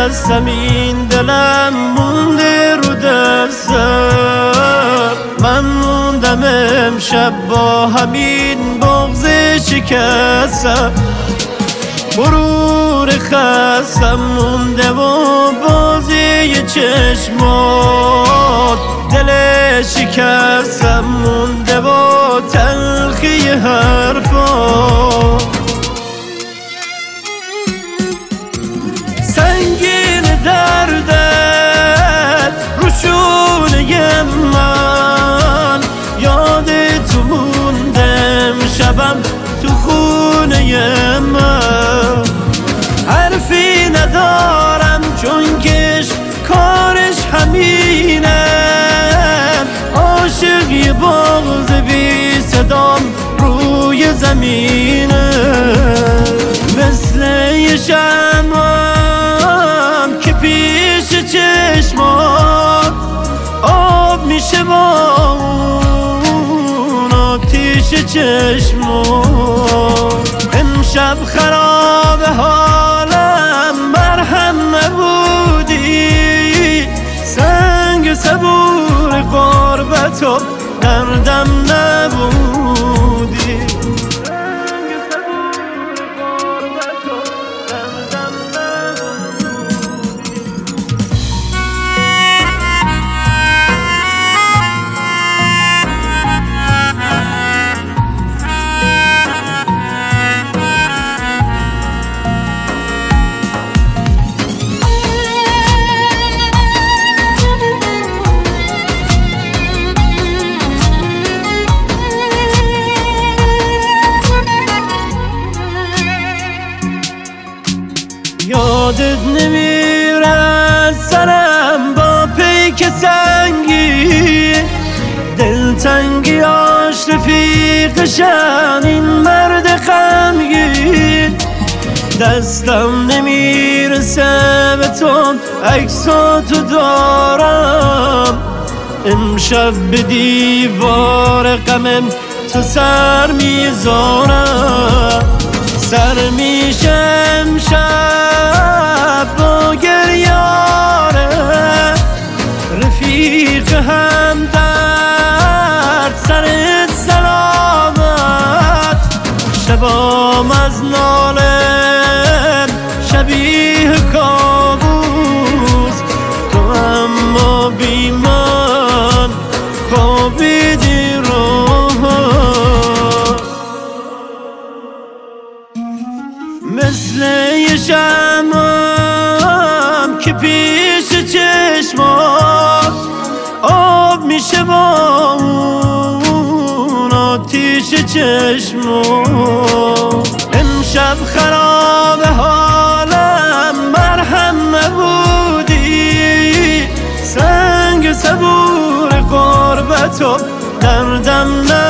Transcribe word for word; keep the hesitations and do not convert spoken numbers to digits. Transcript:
شکستم این دلم مونده رو دستم، من موندم امشب با همین بغض شکستم. مرور خستم مونده و بازی چشمات، دل شکستم مونده و تلخی حرفات. سنگین دردت رو شونه من، یاد تو موندم شبم تو خونه من. حرفی ندارم چون کش کارش همینه، عاشق یه بغض بی صدام روی زمینه. مثل یه شمعم که پیش چشمات آب میشه با اون آتیش چشمات. امشب خراب حالم مرهم نبودی، سنگ صبور غربت و دردم نبودی. یادت نمیره از سرم با پیک سنگی، دلتنگیاش رفیقشن این مرد غمگین. دستم نمیرسه به تو عکساتو دارم، امشب به دیوار غمم تو سر میذارم. سر میشم شب با گریاره، رفیق هم درد سرت سلامت. شبام از نالم شبیه کابوس، تو اما بی من خوابیدی مثل یه شمعم که پیش چشمات آب میشه با اون آتیش چشمات. امشب خراب حالم مرهم نبودی، سنگ صبور غربت و دردم نبودی.